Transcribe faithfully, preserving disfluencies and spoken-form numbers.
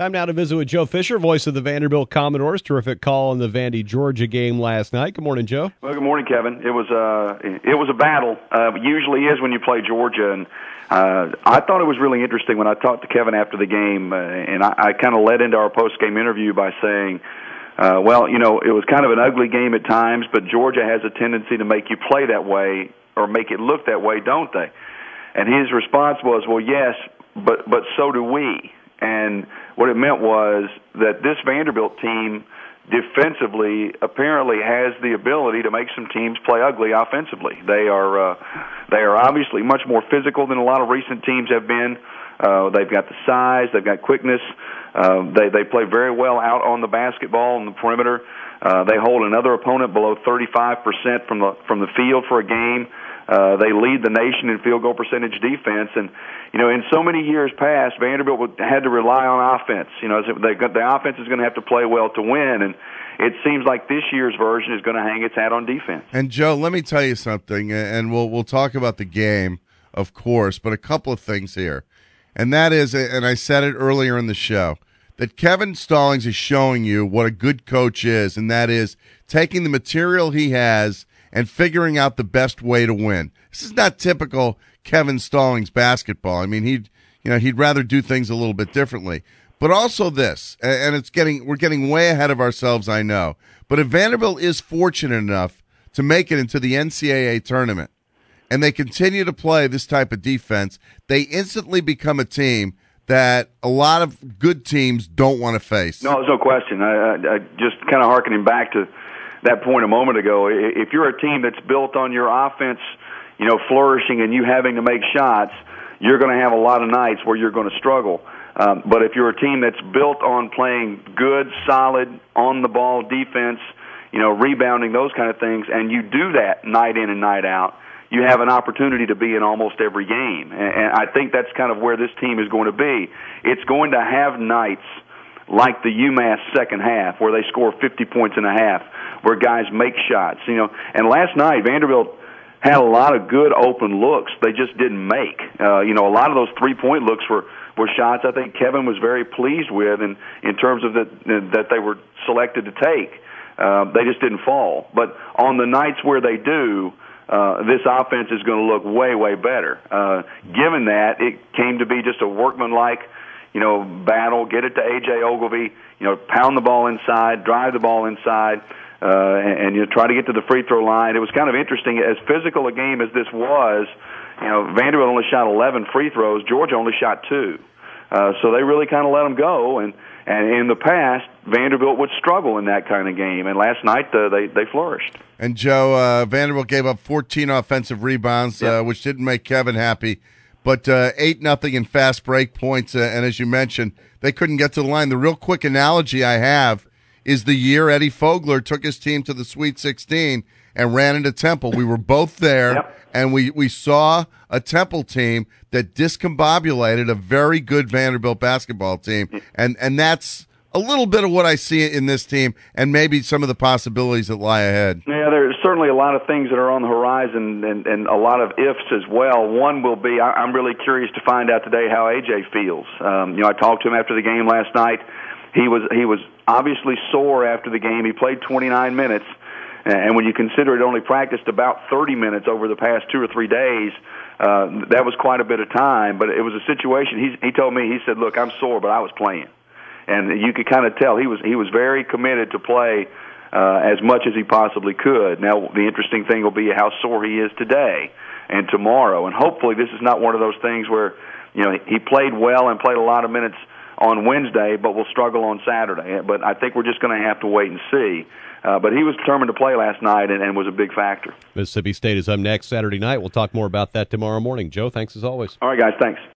Time now to visit with Joe Fisher, voice of the Vanderbilt Commodores. Terrific call in the Vandy Georgia game last night. Good morning, Joe. Well, good morning, Kevin. It was uh, it was a battle. Uh, it usually is when you play Georgia, and uh, I thought it was really interesting when I talked to Kevin after the game, uh, and I, I kind of led into our post-game interview by saying, uh, well, you know, it was kind of an ugly game at times, but Georgia has a tendency to make you play that way or make it look that way, don't they? And his response was, well, yes, but but so do we. And what it meant was that this Vanderbilt team defensively apparently has the ability to make some teams play ugly offensively. They are uh, they are obviously much more physical than a lot of recent teams have been. Uh, they've got the size, they've got quickness. Uh, they they play very well out on the basketball on the perimeter. Uh, they hold another opponent below thirty-five percent from the from the field for a game. Uh, they lead the nation in field goal percentage defense, and you know, in so many years past, Vanderbilt would, had to rely on offense. You know, they got, the offense is going to have to play well to win, and it seems like this year's version is going to hang its hat on defense. And Joe, let me tell you something, and we'll we'll talk about the game, of course, but a couple of things here, and that is, and I said it earlier in the show, that Kevin Stallings is showing you what a good coach is, and that is taking the material he has and figuring out the best way to win. This is not typical Kevin Stallings basketball. I mean, he'd you know he'd rather do things a little bit differently. But also this, and it's getting we're getting way ahead of ourselves, I know. But if Vanderbilt is fortunate enough to make it into the N C double A tournament, and they continue to play this type of defense, they instantly become a team that a lot of good teams don't want to face. No, there's no question. I, I, I just kind of hearkening back to that point a moment ago. If you're a team that's built on your offense, you know, flourishing and you having to make shots, you're going to have a lot of nights where you're going to struggle. Um, but if you're a team that's built on playing good, solid, on-the-ball defense, you know, rebounding, those kind of things, and you do that night in and night out, you have an opportunity to be in almost every game. And I think that's kind of where this team is going to be. It's going to have nights like the UMass second half where they score fifty points and a half, where guys make shots. You know, and last night Vanderbilt had a lot of good open looks. They just didn't make. Uh, you know, a lot of those three-point looks were, were shots I think Kevin was very pleased with in, in terms of the, that they were selected to take. Uh, they just didn't fall. But on the nights where they do, uh, this offense is going to look way, way better. Uh, given that, it came to be just a workmanlike, you know, battle, get it to A J Ogilvy, you know, pound the ball inside, drive the ball inside, Uh, and, and you know, try to get to the free throw line. It was kind of interesting. As physical a game as this was, you know, Vanderbilt only shot eleven free throws. Georgia only shot two. Uh, so they really kind of let them go. And, and in the past, Vanderbilt would struggle in that kind of game. And last night, uh, they, they flourished. And, Joe, uh, Vanderbilt gave up fourteen offensive rebounds, yep. uh, which didn't make Kevin happy. But uh, eight nothing in fast break points. Uh, and as you mentioned, they couldn't get to the line. The real quick analogy I have is the year Eddie Fogler took his team to the Sweet sixteen and ran into Temple. We were both there, yep. and we, we saw a Temple team that discombobulated a very good Vanderbilt basketball team, and, and that's a little bit of what I see in this team and maybe some of the possibilities that lie ahead. Yeah, there's certainly a lot of things that are on the horizon and, and a lot of ifs as well. One will be, I, I'm really curious to find out today how A J feels. Um, you know, I talked to him after the game last night. He was he was obviously sore after the game. He played twenty-nine minutes, and when you consider it only practiced about thirty minutes over the past two or three days, uh, that was quite a bit of time. But it was a situation. He he told me, he said, "Look, I'm sore, but I was playing," and you could kind of tell he was he was very committed to play uh, as much as he possibly could. Now, the interesting thing will be how sore he is today and tomorrow, and hopefully this is not one of those things where, you know, he played well and played a lot of minutes on Wednesday, but will struggle on Saturday. But I think we're just going to have to wait and see. Uh, but he was determined to play last night and, and was a big factor. Mississippi State is up next Saturday night. We'll talk more about that tomorrow morning. Joe, thanks as always. All right, guys, thanks.